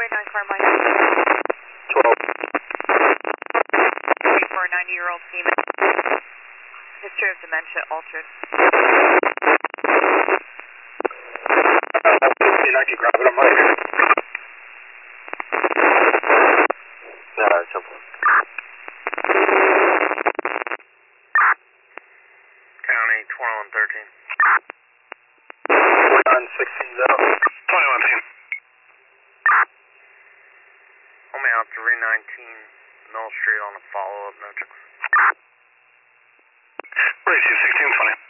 49 Carmine. 12. For a 90-year-old female. History of dementia altered. I can grab it on my ear. No, it's simple. County 2113. 916 0. 2110. Hold me out 319 Mill Street on a follow-up, no checks. Ratio 1620.